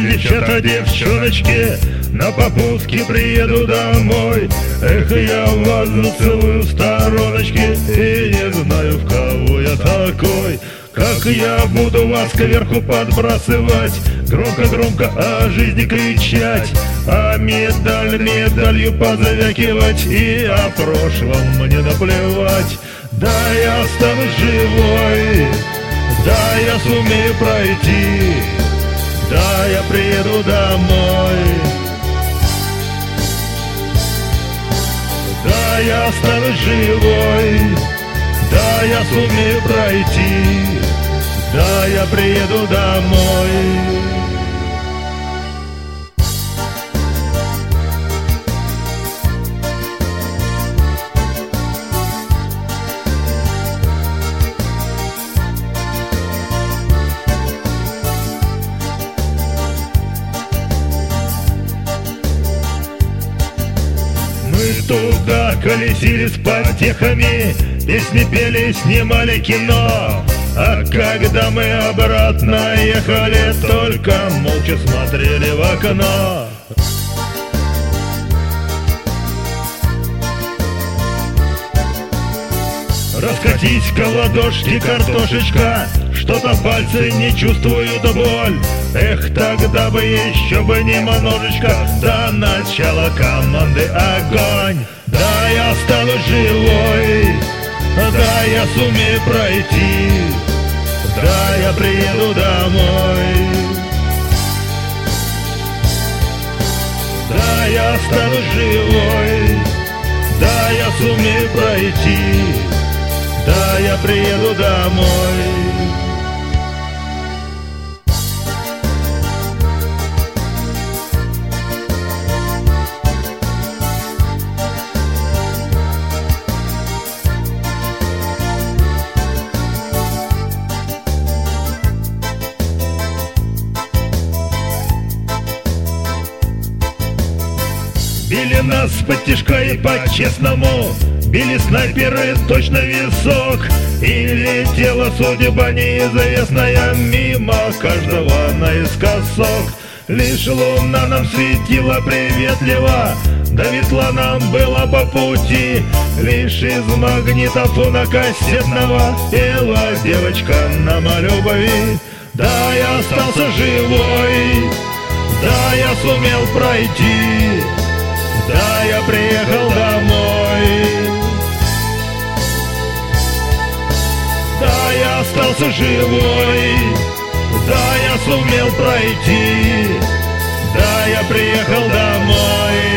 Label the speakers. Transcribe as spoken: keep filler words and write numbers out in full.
Speaker 1: девчата, девчоночки, на попутке приеду домой. Эх, я вас зацелую в стороночки и не знаю, в кого я такой. Как я буду вас кверху подбрасывать, громко-громко о жизни кричать, а медаль медалью позвякивать, и о прошлом мне наплевать. Да, я останусь живой, да, я сумею пройти, да, я приеду домой. Да, я останусь живой, да, я сумею пройти, да, я приеду домой. Мы туда колесили с потехами, песни пели, снимали кино. А когда мы обратно ехали, только молча смотрели в окно. Раскатись-ка ладошки, картошечка, что-то пальцы не чувствуют боль. Эх, тогда бы еще бы немножечко, до начала команды огонь. Да, я останусь живой, да, я сумею пройти, да, я приеду домой. Да, я останусь живой, да, я сумею пройти, да, я приеду домой. Били нас под-тяжко и по-честному, били снайперы точно в висок, и летела судьба неизвестная мимо каждого наискосок. Лишь луна нам светила приветливо, да ветла нам было по пути. Лишь из магнитофона кассетного пела девочка нам о любви. Да, я остался живой, да, я сумел пройти, да, я приехал домой. Да, я остался живой, да, я сумел пройти, да, я приехал домой.